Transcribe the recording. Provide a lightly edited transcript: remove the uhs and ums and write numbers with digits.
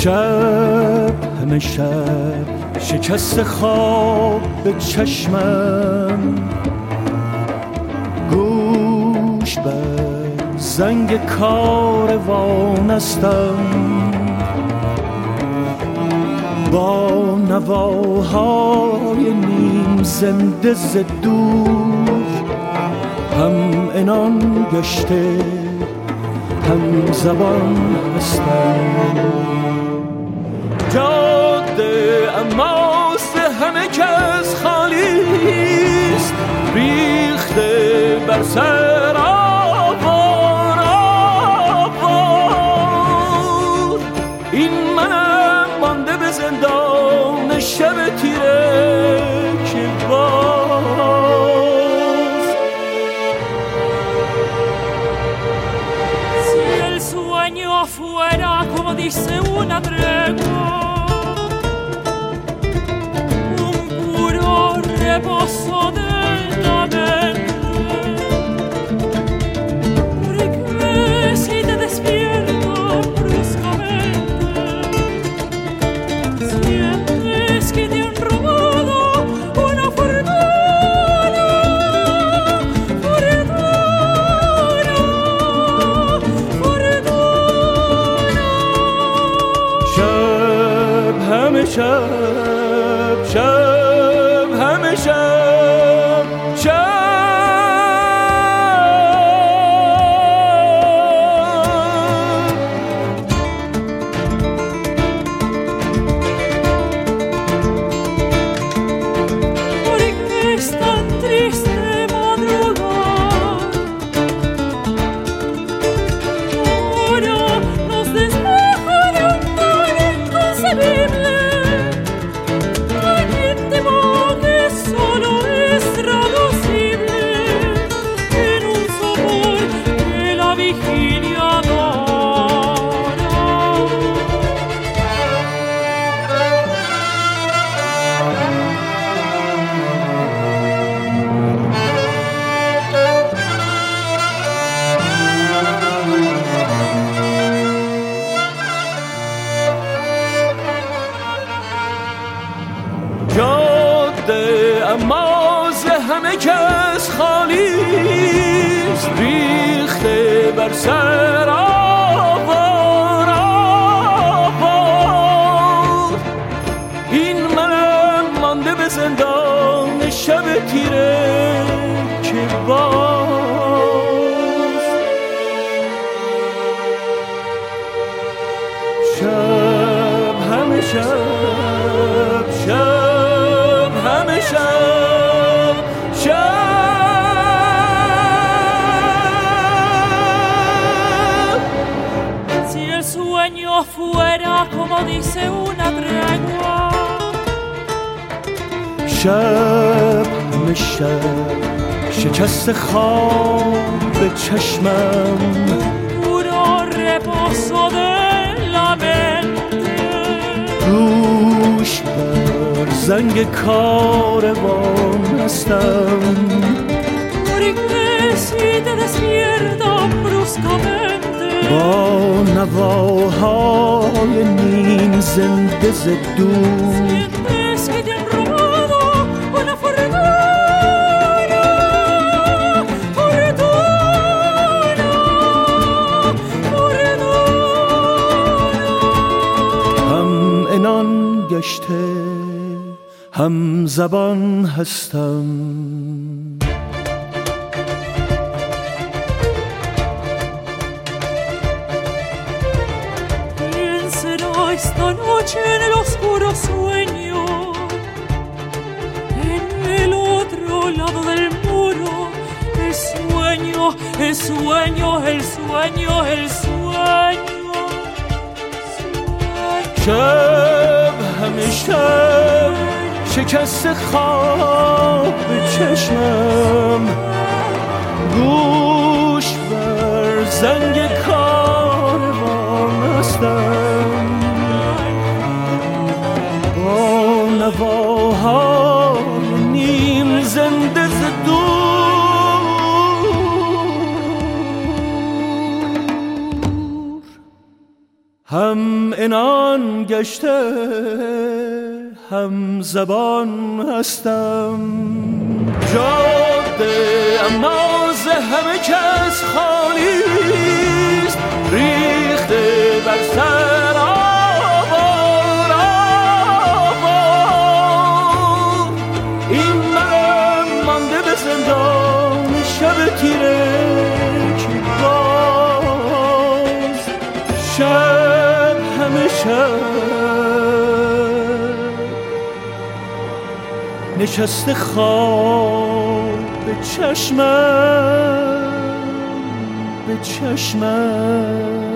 شب همه شب شکست خواب به چشمم، گوش بر زنگ کاروان استم، با نواهای نیم زنده ز دور، هم عنان گشته هم زبان هستم. جاده اماس همه کس خالیست، ریخته بر سر آوار آوار. این منم مانده به زندان شب تیره که باز. Si el sueño fuera como dice una tregua, un puro reposo del lamento, porque si te despierta bruscamente, sientes que te han robado una fortuna, fortuna, fortuna. شب همه شب، شب همه شب، شب. Porque es tan triste madrugar, ahora nos despoja de un mal inconcebible, tan íntimo que solo es traducible en un sabor que la vigilia adora. جاده اماز همه کس خالیست، ریخته بر سر آوار آوار. این منم مانده به زندان شب تیره که باز. شب همه شب، شب همه شب، شب. Si el sueño fuera como dice una tregua, شب همه شب شکست خواب به چشمم، puro reposo de la mente, گوش بر زنگ کاروان هستم، porque si te despierta bruscamente, با نواهای نیم زنده ز دور، sientes que te han robado una fortuna, fortuna, fortuna. هم عنان گشته هم زبان هستم. ¿Quién será esta noche en el oscuro sueño? En el otro lado del muro, el sueño, el sueño, el sueño, el sueño. شب همه شب شکست خواب به چشمم، گوش بر زنگ کاروان هستم، با نواهای نیم زنده ز دور، هم عنان گشته هم زبان هستم. جاده اما ز همه کس خالیست، ریخته بر سر آوار آوار. این من مانده به زندان شب تیره که باز شب همه شب نشسته خواب به چشمم